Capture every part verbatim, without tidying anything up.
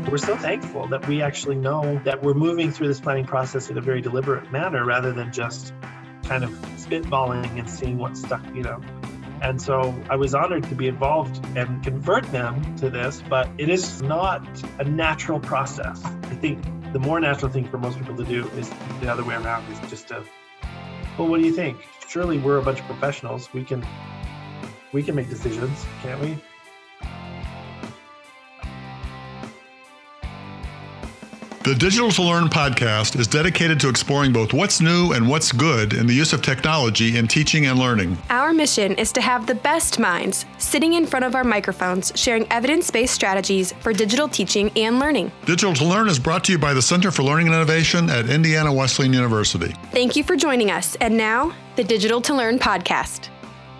we're so thankful that we actually know that we're moving through this planning process in a very deliberate manner rather than just kind of spitballing and seeing what's stuck, you know. And so I was honored to be involved and convert them to this, but it is not a natural process. I think the more natural thing for most people to do is the other way around, is just to, well, what do you think? Surely we're a bunch of professionals. We can, we can make decisions, can't we? The Digital to Learn podcast is dedicated to exploring both what's new and what's good in the use of technology in teaching and learning. Our mission is to have the best minds sitting in front of our microphones, sharing evidence-based strategies for digital teaching and learning. Digital to Learn is brought to you by the Center for Learning and Innovation at Indiana Wesleyan University. Thank you for joining us. And now, the Digital to Learn podcast.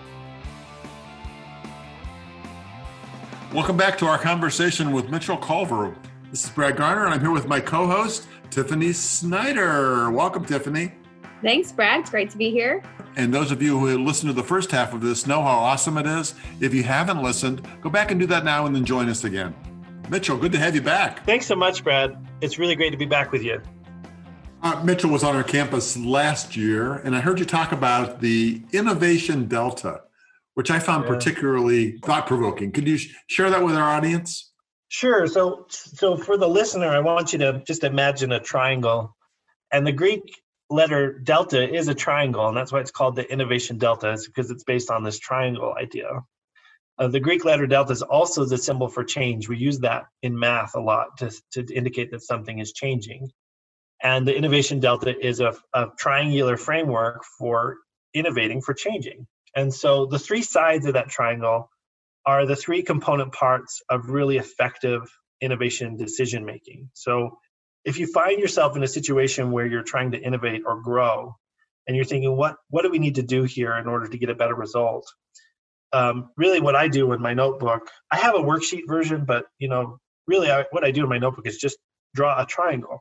Welcome back to our conversation with Mitchell Culver. This is Brad Garner, and I'm here with my co-host, Tiffany Snyder. Welcome, Tiffany. Thanks, Brad. It's great to be here. And those of you who listened to the first half of this know how awesome it is. If you haven't listened, go back and do that now and then join us again. Mitchell, good to have you back. Thanks so much, Brad. It's really great to be back with you. Uh, Mitchell was on our campus last year, and I heard you talk about the Innovation Delta, which I found yeah. particularly thought-provoking. Could you sh- share that with our audience? Sure. So, so for the listener, I want you to just imagine a triangle, and the Greek letter delta is a triangle, and that's why it's called the Innovation Delta. It's because it's based on this triangle idea. Uh, the Greek letter delta is also the symbol for change. We use that in math a lot to, to indicate that something is changing. And the Innovation Delta is a, a triangular framework for innovating, for changing. And so the three sides of that triangle are the three component parts of really effective innovation decision making. So if you find yourself in a situation where you're trying to innovate or grow, and you're thinking, what, what do we need to do here in order to get a better result? Um, really what I do in my notebook, I have a worksheet version, but you know, really I, what I do in my notebook is just draw a triangle.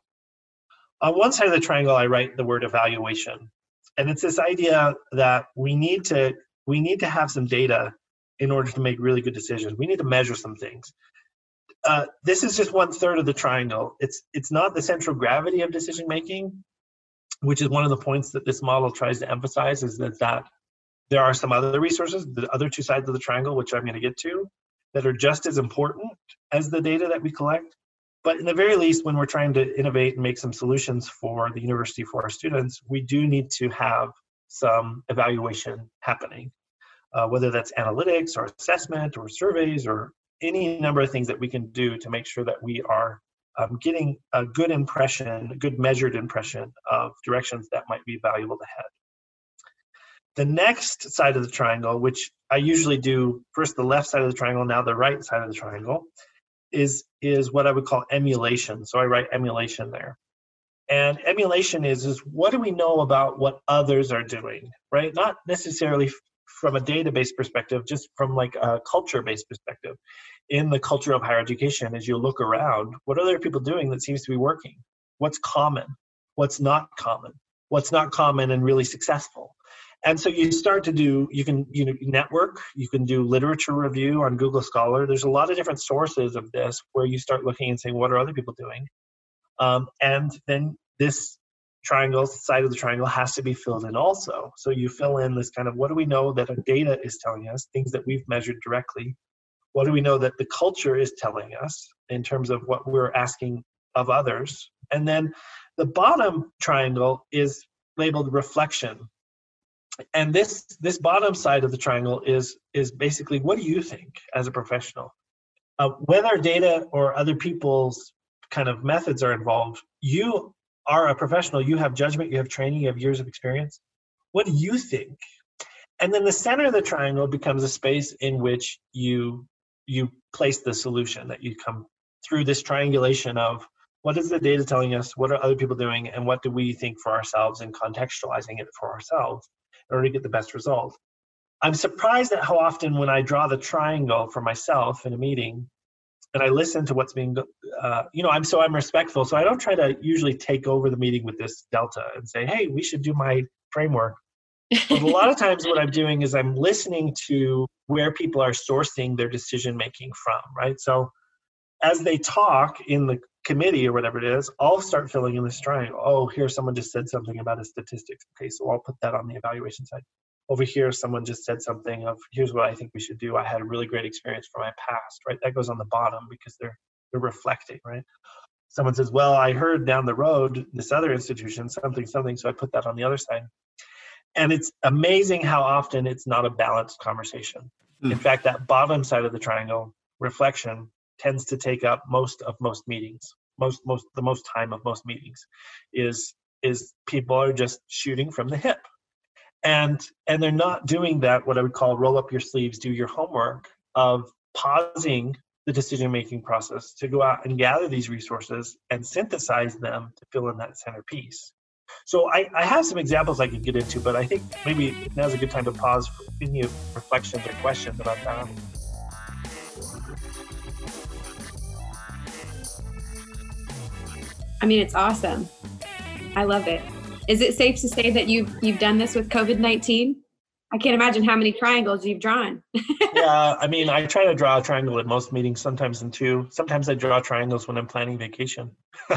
On one side of the triangle, I write the word evaluation. And it's this idea that we need to, we need to have some data in order to make really good decisions. We need to measure some things. Uh, this is just one third of the triangle. It's it's not the central gravity of decision making, which is one of the points that this model tries to emphasize, is that, that there are some other resources, the other two sides of the triangle, which I'm going to get to, that are just as important as the data that we collect. But in the very least, when we're trying to innovate and make some solutions for the university, for our students, we do need to have some evaluation happening. Uh, whether that's analytics or assessment or surveys or any number of things that we can do to make sure that we are um, getting a good impression, a good measured impression of directions that might be valuable to head. The next side of the triangle, which I usually do first the left side of the triangle, now the right side of the triangle, is, is what I would call emulation. So I write emulation there. And emulation is, is what do we know about what others are doing, right? Not necessarily from a database perspective, just from like a culture-based perspective. In the culture of higher education, as you look around, what are other people doing that seems to be working? What's common? What's not common? What's not common and really successful? And so you start to do, you can you know, network, you can do literature review on Google Scholar. There's a lot of different sources of this where you start looking and saying, what are other people doing? Um, and then this triangle, side of the triangle has to be filled in also. So you fill in this kind of, what do we know that our data is telling us, things that we've measured directly? What do we know that the culture is telling us in terms of what we're asking of others? And then the bottom triangle is labeled reflection. And this, this bottom side of the triangle is, is basically, what do you think as a professional? Uh, whether data or other people's kind of methods are involved, you are a professional, you have judgment, you have training, you have years of experience. What do you think? And then the center of the triangle becomes a space in which you you place the solution, that you come through this triangulation of what is the data telling us, what are other people doing, and what do we think for ourselves, and contextualizing it for ourselves in order to get the best result. I'm surprised at how often when I draw the triangle for myself in a meeting, and I listen to what's being, uh, you know, I'm so I'm respectful. So I don't try to usually take over the meeting with this delta and say, hey, we should do my framework. But a lot of times what I'm doing is I'm listening to where people are sourcing their decision making from, right? So as they talk in the committee or whatever it is, I'll start filling in this triangle. Oh, here someone just said something about a statistics. Okay, so I'll put that on the evaluation side. Over here, someone just said something of, here's what I think we should do. I had a really great experience from my past, right? That goes on the bottom because they're they're reflecting, right? Someone says, well, I heard down the road this other institution, something, something, so I put that on the other side. And it's amazing how often it's not a balanced conversation. Mm. In fact, that bottom side of the triangle, reflection, tends to take up most of most meetings. Most, most, the most time of most meetings is is people are just shooting from the hip. And and they're not doing that, what I would call roll up your sleeves, do your homework of pausing the decision-making process to go out and gather these resources and synthesize them to fill in that centerpiece. So I, I have some examples I could get into, but I think maybe now's a good time to pause for any reflections or questions about that. I mean, it's awesome. I love it. Is it safe to say that you've you've done this with COVID nineteen? I can't imagine how many triangles you've drawn. Yeah, I mean, I try to draw a triangle at most meetings, sometimes in two. Sometimes I draw triangles when I'm planning vacation.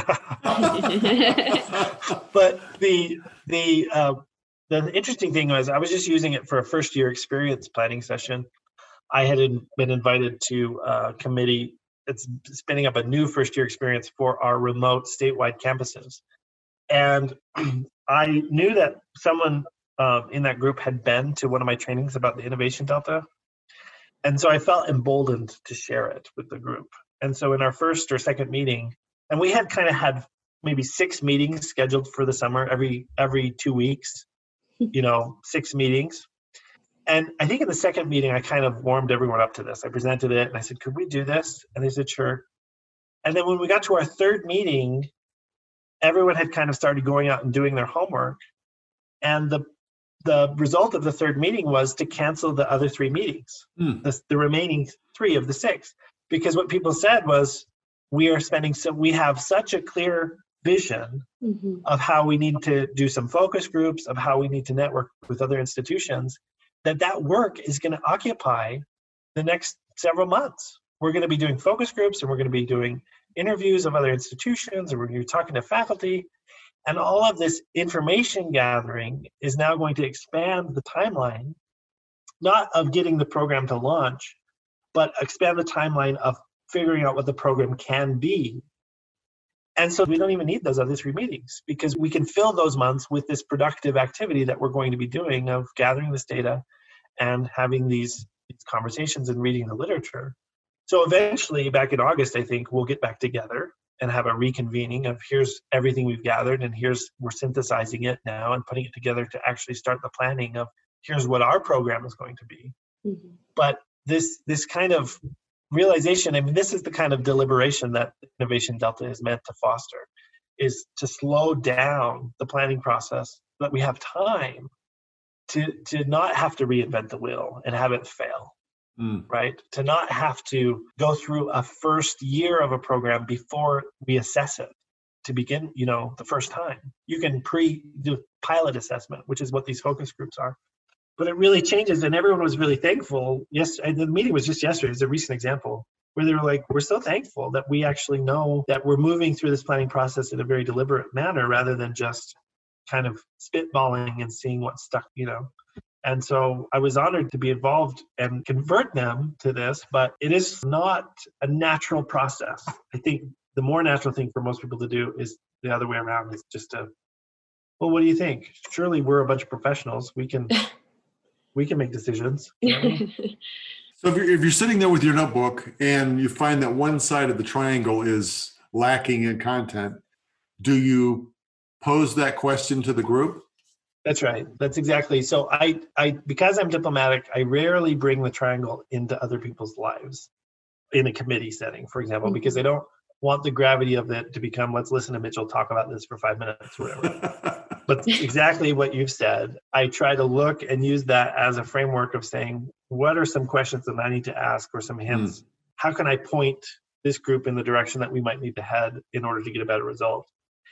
But the the uh, the interesting thing was I was just using it for a first year experience planning session. I had been invited to a committee that's spinning up a new first year experience for our remote statewide campuses. And I knew that someone um, in that group had been to one of my trainings about the Innovation Delta. And so I felt emboldened to share it with the group. And so in our first or second meeting, and we had kind of had maybe six meetings scheduled for the summer, every every two weeks, you know, six meetings. And I think in the second meeting, I kind of warmed everyone up to this. I presented it and I said, could we do this? And they said, sure. And then when we got to our third meeting, everyone had kind of started going out and doing their homework. And the the result of the third meeting was to cancel the other three meetings, mm. the, the remaining three of the six. Because what people said was, we are spending, so we have such a clear vision mm-hmm. of how we need to do some focus groups, of how we need to network with other institutions, that that work is going to occupy the next several months. We're going to be doing focus groups, and we're going to be doing interviews of other institutions, and we're going to be talking to faculty. And all of this information gathering is now going to expand the timeline, not of getting the program to launch, but expand the timeline of figuring out what the program can be. And so we don't even need those other three meetings, because we can fill those months with this productive activity that we're going to be doing of gathering this data and having these, these conversations and reading the literature. So eventually, back in August, I think we'll get back together and have a reconvening of here's everything we've gathered, and here's, we're synthesizing it now and putting it together to actually start the planning of here's what our program is going to be. Mm-hmm. But this this kind of realization, I mean, this is the kind of deliberation that Innovation Delta is meant to foster, is to slow down the planning process so that we have time to to not have to reinvent the wheel and have it fail. Mm. Right? To not have to go through a first year of a program before we assess it to begin, you know, the first time. You can pre-do pilot assessment, which is what these focus groups are. But it really changes, and everyone was really thankful. Yes, and the meeting was just yesterday. It's a recent example where they were like, we're so thankful that we actually know that we're moving through this planning process in a very deliberate manner rather than just kind of spitballing and seeing what's stuck, you know. And so I was honored to be involved and convert them to this, but it is not a natural process. I think the more natural thing for most people to do is the other way around, is just to, well, what do you think? Surely we're a bunch of professionals. We can we can make decisions. You know? So if you're, if you're sitting there with your notebook and you find that one side of the triangle is lacking in content, do you pose that question to the group? That's right. That's exactly. So I, I, because I'm diplomatic, I rarely bring the triangle into other people's lives in a committee setting, for example, mm-hmm. because I don't want the gravity of it to become, let's listen to Mitchell talk about this for five minutes or whatever. But exactly what you've said, I try to look and use that as a framework of saying, what are some questions that I need to ask or some hints? Mm. How can I point this group in the direction that we might need to head in order to get a better result?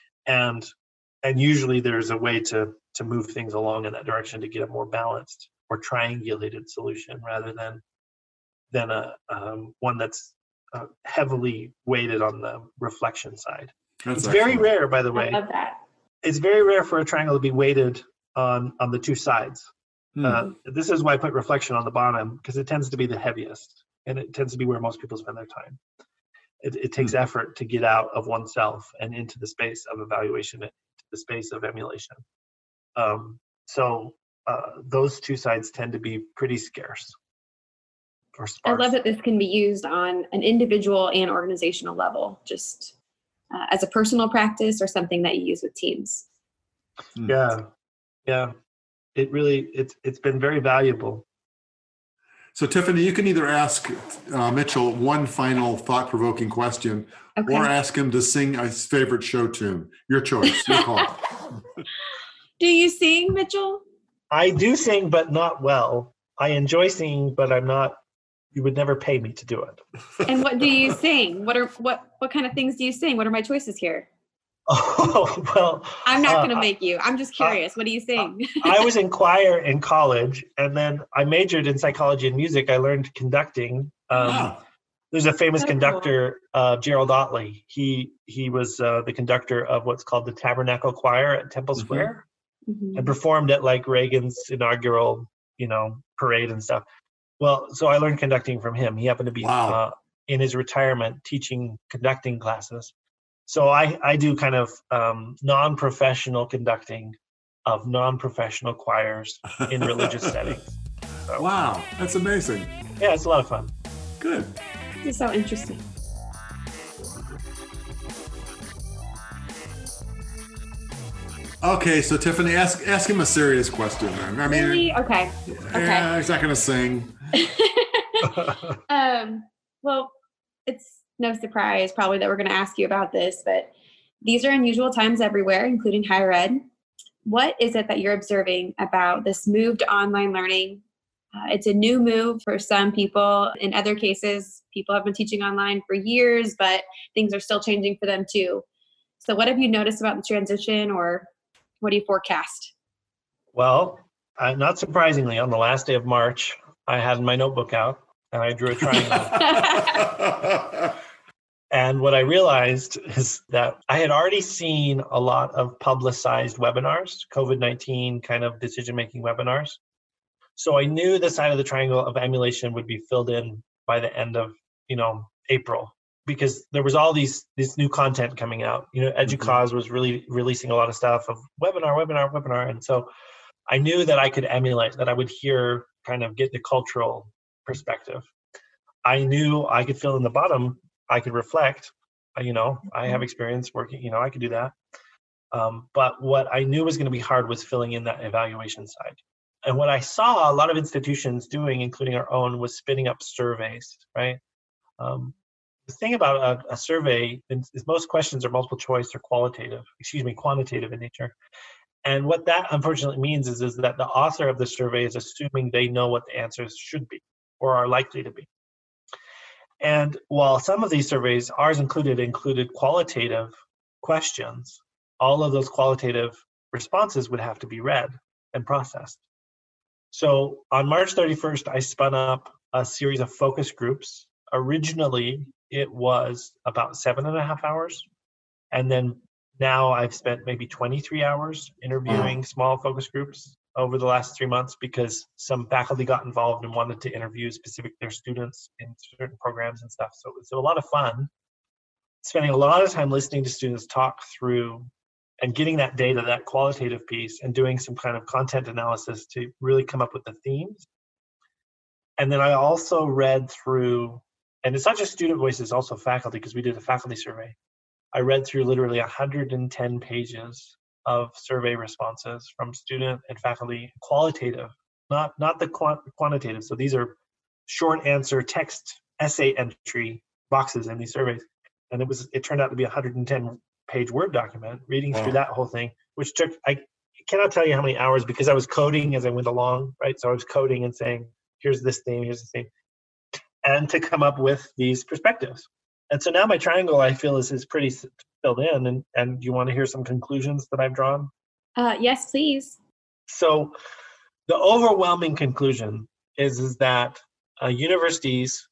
And and usually there's a way to to move things along in that direction to get a more balanced or triangulated solution rather than than a um, one that's uh, heavily weighted on the reflection side. That's it's very excellent. rare, by the way. I love that. It's very rare for a triangle to be weighted on, on the two sides. Hmm. Uh, this is why I put reflection on the bottom, because it tends to be the heaviest, and it tends to be where most people spend their time. It, it takes Hmm. effort to get out of oneself and into the space of evaluation, into the space of emulation. Um, so uh, those two sides tend to be pretty scarce or I sparse. love that this can be used on an individual and organizational level, just uh, as a personal practice or something that you use with teams. Yeah, yeah. It really, it's it's been very valuable. So Tiffany, you can either ask uh, Mitchell one final thought-provoking question, Okay. or ask him to sing his favorite show tune. Your choice. Your call. Do you sing, Mitchell? I do sing, but not well. I enjoy singing, but I'm not. You would never pay me to do it. And what do you sing? What are what what kind of things do you sing? What are my choices here? Oh well. I'm not uh, going to make you. I'm just curious. What do you sing? I was in choir in college, and then I majored in psychology and music. I learned conducting. Um, Wow. There's a famous Oh, cool. conductor, uh, Gerald Otley. He he was uh, the conductor of what's called the Tabernacle Choir at Temple Mhm. Square, Mhm. and performed at like Reagan's inaugural, you know, parade and stuff. Well, so I learned conducting from him. He happened to be Wow. uh, in his retirement teaching conducting classes. So I, I do kind of um, non-professional conducting of non-professional choirs in religious settings. So, Wow, that's amazing. yeah, it's a lot of fun. Good. This is so interesting. Okay, so Tiffany, ask ask him a serious question. Then. I mean, Really? Okay. yeah, he's not going to sing. um, well, it's no surprise probably that we're going to ask you about this, but these are unusual times everywhere, including higher ed. What is it that you're observing about this move to online learning? Uh, it's a new move for some people. In other cases, people have been teaching online for years, but things are still changing for them too. So what have you noticed about the transition, or what do you forecast? Well, uh, not surprisingly, on the last day of March, I had my notebook out and I drew a triangle. And what I realized is that I had already seen a lot of publicized webinars, COVID nineteen kind of decision-making webinars. So I knew the side of the triangle of emulation would be filled in by the end of, you know, April, because there was all these this new content coming out. You know, EDUCAUSE was really releasing a lot of stuff of webinar, webinar, webinar. And so I knew that I could emulate, that I would hear, kind of get the cultural perspective. I knew I could fill in the bottom. I could reflect, you know, I have experience working, you know, I could do that. Um, but what I knew was going to be hard was filling in that evaluation side. And what I saw a lot of institutions doing, including our own, was spinning up surveys, right? Um, the thing about a, a survey is, is most questions are multiple choice or qualitative, excuse me, quantitative in nature. And what that unfortunately means is, is that the author of the survey is assuming they know what the answers should be or are likely to be. And while some of these surveys, ours included, included qualitative questions, all of those qualitative responses would have to be read and processed. So on March thirty-first, I spun up a series of focus groups. Originally, it was about seven and a half hours. And then now I've spent maybe twenty-three hours interviewing small focus groups over the last three months because some faculty got involved and wanted to interview specific their students in certain programs and stuff. So it's a lot of fun, spending a lot of time listening to students talk through and getting that data, that qualitative piece, and doing some kind of content analysis to really come up with the themes. And then I also read through, and it's not just student voices, it's also faculty, because we did a faculty survey. I read through literally one hundred ten pages of survey responses from student and faculty, qualitative, not not the quant- quantitative. So these are short answer text essay entry boxes in these surveys, and it was it turned out to be a one hundred ten page Word document. Reading Wow. through that whole thing, which took I cannot tell you how many hours because I was coding as I went along, right? So I was coding and saying, here's this thing, here's this thing, and to come up with these perspectives. And so now my triangle, I feel, is, is pretty filled in. And, and you want to hear some conclusions that I've drawn? Uh, yes, please. So the overwhelming conclusion is, is that uh, universities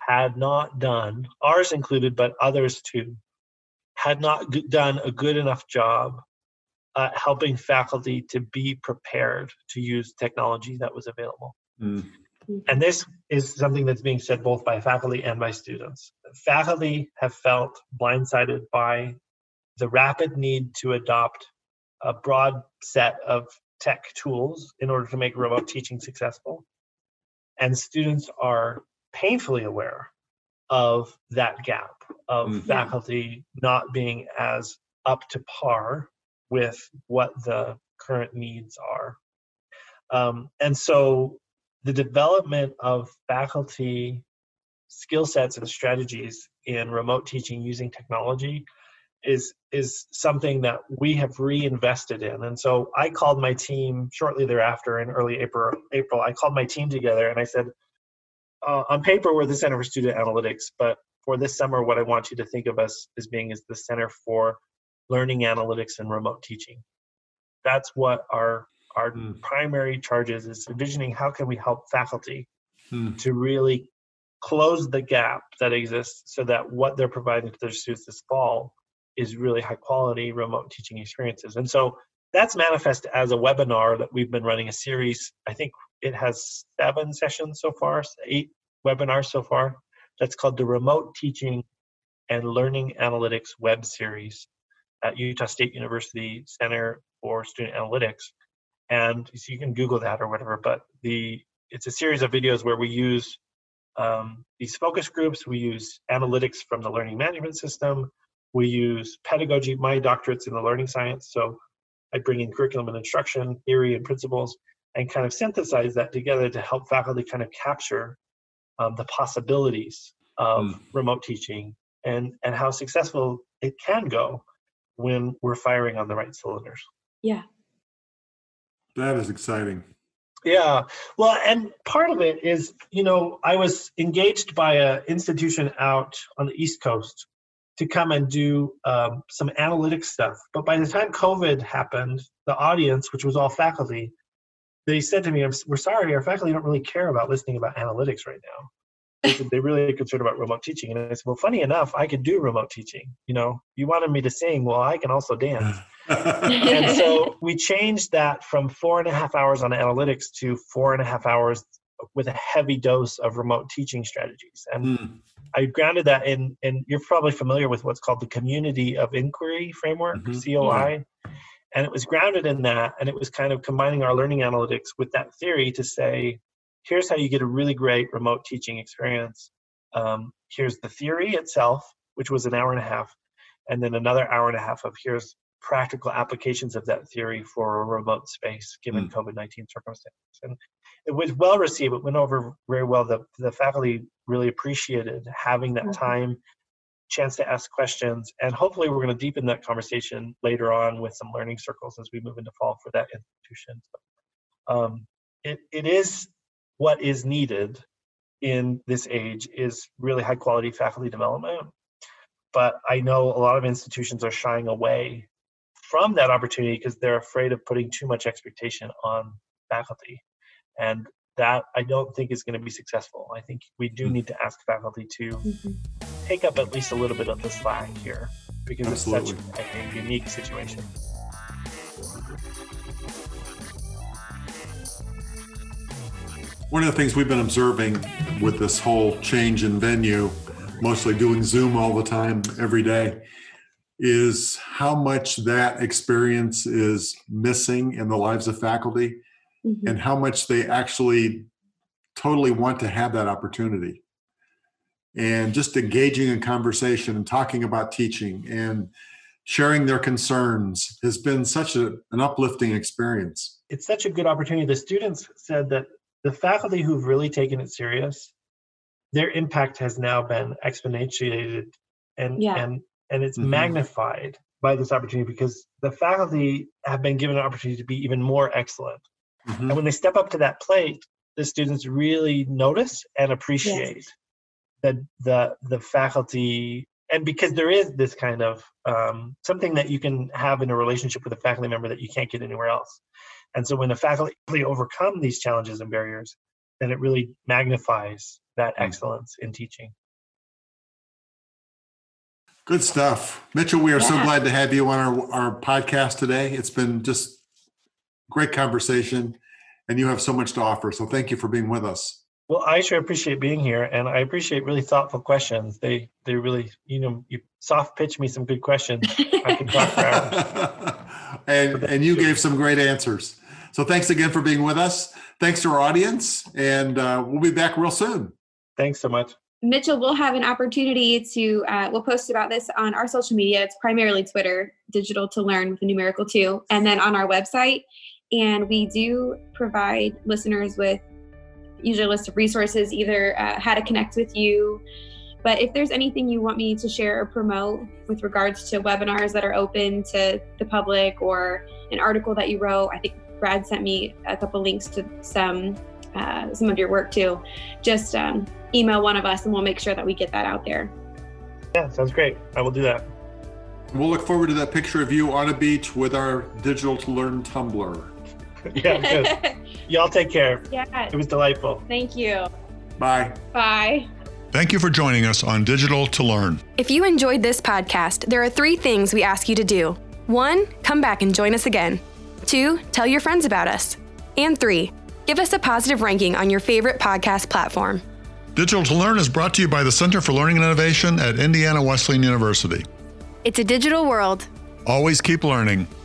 had not done, ours included, but others too, had not g- done a good enough job uh, helping faculty to be prepared to use technology that was available. Mm. And this is something that's being said both by faculty and by students. Faculty have felt blindsided by the rapid need to adopt a broad set of tech tools in order to make remote teaching successful. And students are painfully aware of that gap of Mm. faculty not being as up to par with what the current needs are. Um, and so the development of faculty skill sets and strategies in remote teaching using technology is is something that we have reinvested in. And so I called my team shortly thereafter in early April, April I called my team together and I said, uh, on paper, we're the Center for Student Analytics, but for this summer, what I want you to think of us as being is the Center for Learning Analytics and Remote Teaching. That's what our our Mm. primary charge is, is envisioning how can we help faculty Mm. to really close the gap that exists so that what they're providing to their students this fall is really high quality remote teaching experiences. And so that's manifest as a webinar that we've been running a series. I think it has seven sessions so far, eight webinars so far. That's called the Remote Teaching and Learning Analytics web series at Utah State University Center for Student Analytics. And so you can Google that or whatever, but the it's a series of videos where we use um, these focus groups. We use analytics from the learning management system. We use pedagogy. My doctorate's in the learning science, so I bring in curriculum and instruction, theory and principles, and kind of synthesize that together to help faculty kind of capture um, the possibilities of Mm. remote teaching and, and how successful it can go when we're firing on the right cylinders. Yeah. That is exciting. Yeah, well, and part of it is, you know, I was engaged by an institution out on the East Coast to come and do um, some analytics stuff. But by the time COVID happened, the audience, which was all faculty, they said to me, we're sorry, our faculty don't really care about listening about analytics right now. They said they're really concerned about remote teaching. And I said, well, funny enough, I could do remote teaching. You know, you wanted me to sing, well, I can also dance. And so we changed that from four and a half hours on analytics to four and a half hours with a heavy dose of remote teaching strategies. And Mm. I grounded that in, and you're probably familiar with what's called the Community of Inquiry Framework, Mhm. C O I. And it was grounded in that, and it was kind of combining our learning analytics with that theory to say, here's how you get a really great remote teaching experience. Um, here's the theory itself, which was an hour and a half, and then another hour and a half of here's practical applications of that theory for a remote space given Mm. COVID nineteen circumstances. And it was well received. It went over very well. The, the faculty really appreciated having that Mhm. time, chance to ask questions, and hopefully we're going to deepen that conversation later on with some learning circles as we move into fall for that institution. So, um, it, it is what is needed in this age is really high quality faculty development. But I know a lot of institutions are shying away from that opportunity because they're afraid of putting too much expectation on faculty. And that I don't think is going to be successful. I think we do need to ask faculty to Mhm. take up at least a little bit of the slack here because Absolutely. it's such a, a unique situation. One of the things we've been observing with this whole change in venue, mostly doing Zoom all the time, every day, is how much that experience is missing in the lives of faculty Mhm. and how much they actually totally want to have that opportunity. And just engaging in conversation and talking about teaching and sharing their concerns has been such a, an uplifting experience. It's such a good opportunity. The students said that the faculty who've really taken it serious, their impact has now been exponentiated and Yeah. and and it's Mhm. magnified by this opportunity because the faculty have been given an opportunity to be even more excellent. Mhm. And when they step up to that plate, the students really notice and appreciate the the the faculty. And because there is this kind of um, something that you can have in a relationship with a faculty member that you can't get anywhere else. And so when the faculty overcome these challenges and barriers, then it really magnifies that excellence in teaching. Good stuff. Mitchell, we are so Yeah. glad to have you on our, our podcast today. It's been just great conversation, and you have so much to offer. So thank you for being with us. Well, I sure appreciate being here, and I appreciate really thoughtful questions. They they really, you know, you soft pitch me some good questions. I can talk for hours. and and you gave some great answers. So thanks again for being with us. Thanks to our audience, and uh, we'll be back real soon. Thanks so much. Mitchell, we'll have an opportunity to, uh, we'll post about this on our social media. It's primarily Twitter, Digital to Learn with a numerical two, and then on our website. And we do provide listeners with usually a list of resources, either uh, how to connect with you. But if there's anything you want me to share or promote with regards to webinars that are open to the public or an article that you wrote, I think Brad sent me a couple links to some uh, some of your work too. Just um, email one of us and we'll make sure that we get that out there. Yeah, sounds great. I will do that. We'll look forward to that picture of you on a beach with our Digital to Learn tumbler. Yeah, good. Y'all take care. Yeah. It was delightful. Thank you. Bye. Bye. Thank you for joining us on Digital to Learn. If you enjoyed this podcast, there are three things we ask you to do. One, come back and join us again. Two, tell your friends about us. And three, give us a positive ranking on your favorite podcast platform. Digital to Learn is brought to you by the Center for Learning and Innovation at Indiana Wesleyan University. It's a digital world. Always keep learning.